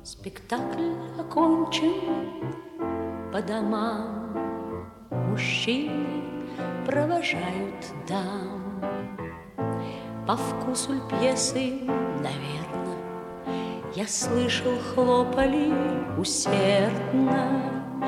Спектакль окончен, по домам мужчины провожают дам. По вкусу пьесы, наверно, я слышал, хлопали усердно.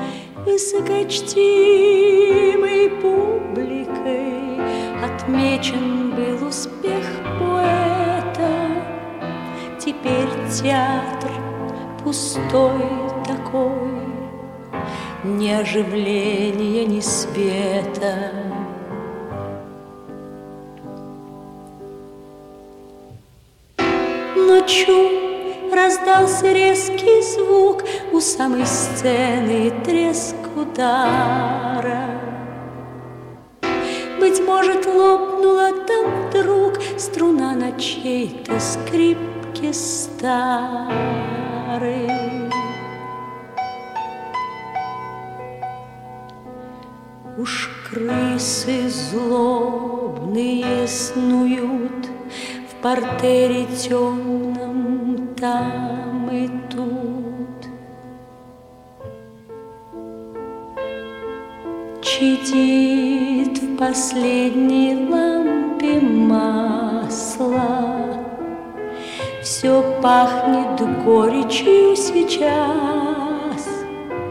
Высокочтимой публикой отмечен был успех поэта. Теперь театр пустой такой, ни оживления, ни света. Ночью раздался резкий звук, у самой сцены треск удара. Быть может, лопнула там вдруг струна на чьей-то скрипке старой. Уж крысы злобные снуют в партере темном там и тут. Чадит в последней лампе масло, все пахнет горечью сейчас.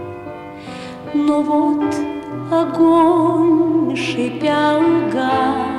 Но вот огонь, шипя, угас.